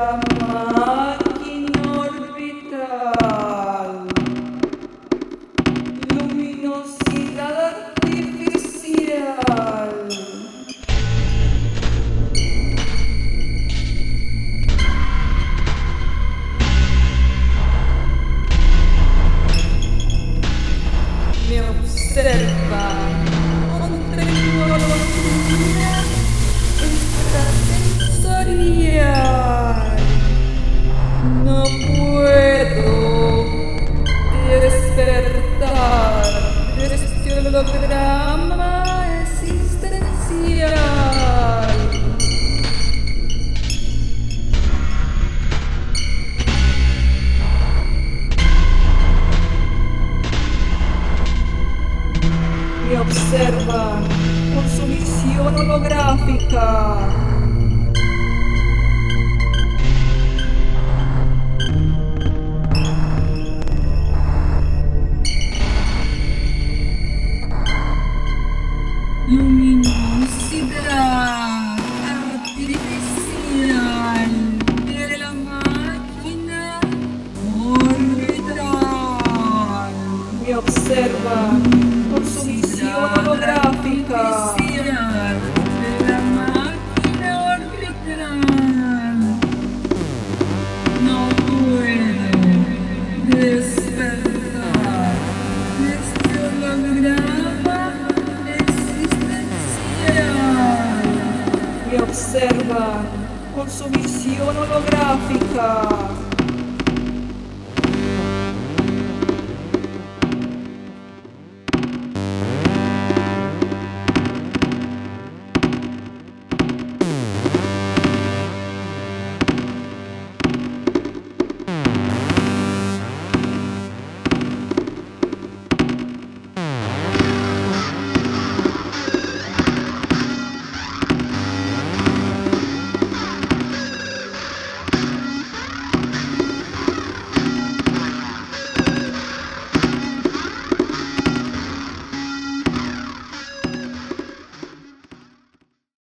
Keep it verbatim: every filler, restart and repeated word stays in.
la máquina orbital. Luminosidad artificial. Me observa con tecnología extrasensorial. No puedo despertar de este holograma existencial. Me observa con su visión holográfica. Luminosidad artificial de la máquina orbital. Me observa con su visión holográfica. De la máquina orbital. No puede despertar de este holograma existencial. Me observa con su visión holográfica.